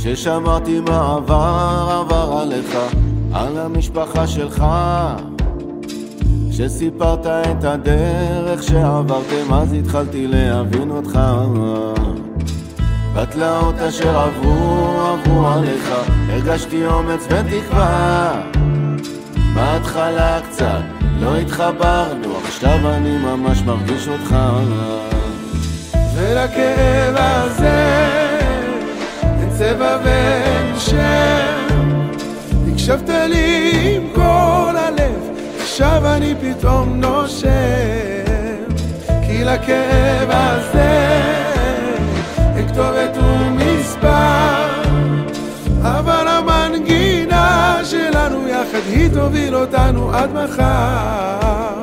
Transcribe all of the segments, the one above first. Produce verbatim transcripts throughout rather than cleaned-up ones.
ששמעתי מה עבר, עבר עליך, על המשפחה שלך, שסיפרת את הדרך שעברתם, אז התחלתי להבין אותך. בתלאות אשר עברו, עברו עליך, הרגשתי אומץ ותקווה. בהתחלה קצת לא התחברנו, עכשיו אני ממש מרגיש אותך. ולכאב הזה אין צבע ואין שם, הקשבת לי עם כל הלב, עכשיו אני פתאום נושם. כי לכאב הזה אין כתובת ומספר, אבל המנגינה שלנו יחד היא תוביל אותנו עד מחר.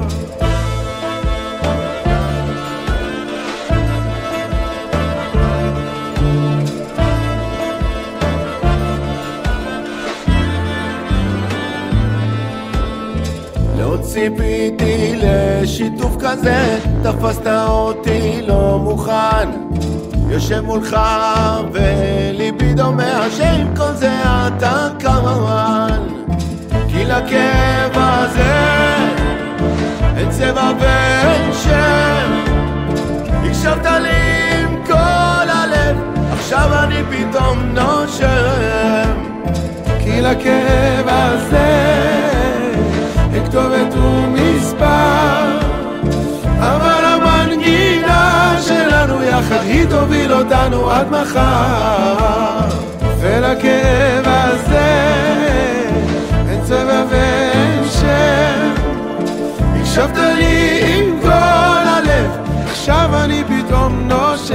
לא ציפיתי לשיתוף כזה, תפסת אותי לא מוכן, יושב מולך וליבי דומע שעם כל זה אתה כאן. כי לכאב הזה אין צבע ואין שם, הקשבת לי עם כל הלב, עכשיו אני פתאום נושם. כי לכאב הזה אין כתובת ומספר, אבל המנגינה שלנו יחד היא תוביל אותנו עד מחר. ולכאב הזה אין צבע ואין שם, הקשבת לי עם כל הלב, עכשיו אני פתאום נושם.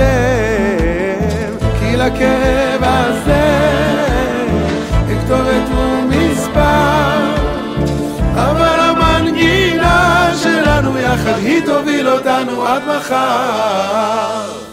כי לכאב הזה אין כתובת ומספר, אבל המנגינה שלנו יחד היא תוביל אותנו עד מחר.